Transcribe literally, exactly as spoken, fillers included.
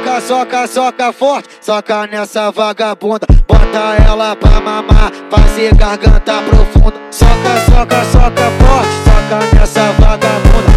soca, soca, soca forte, soca nessa vagabunda. Bota ela pra mamar, fazer garganta profunda. Soca, soca, soca forte, soca nessa vagabunda.